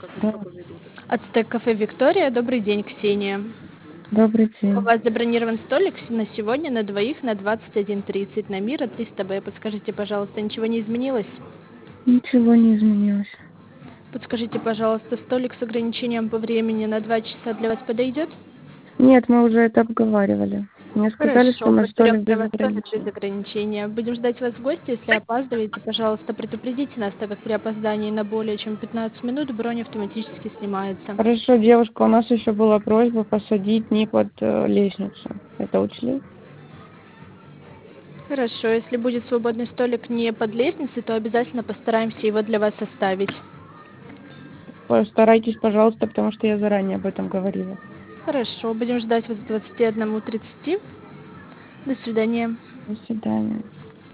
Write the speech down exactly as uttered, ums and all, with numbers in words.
Да, Ацтек кафе Виктория. Добрый день, Ксения. добрый У день. вас забронирован столик с- на сегодня на двоих на двадцать один тридцать на Мира триста Б. Подскажите, пожалуйста, ничего не изменилось? Ничего не изменилось. Подскажите, пожалуйста, столик с ограничением по времени на два часа для вас подойдет? Нет, мы уже это обговаривали. Мне сказали, что Хорошо, мой мы берем столик для без вас столик без ограничений. ограничения. Будем ждать вас в гости. Если опаздываете, пожалуйста, предупредите нас, так как при опоздании на более чем пятнадцать минут бронь автоматически снимается. Хорошо, девушка, у нас еще была просьба посадить не под э, лестницу. Это учли? Хорошо, если будет свободный столик не под лестницей, то обязательно постараемся его для вас оставить. Постарайтесь, пожалуйста, потому что я заранее об этом говорила. Хорошо, будем ждать вас к двадцати одному тридцати. До свидания. До свидания.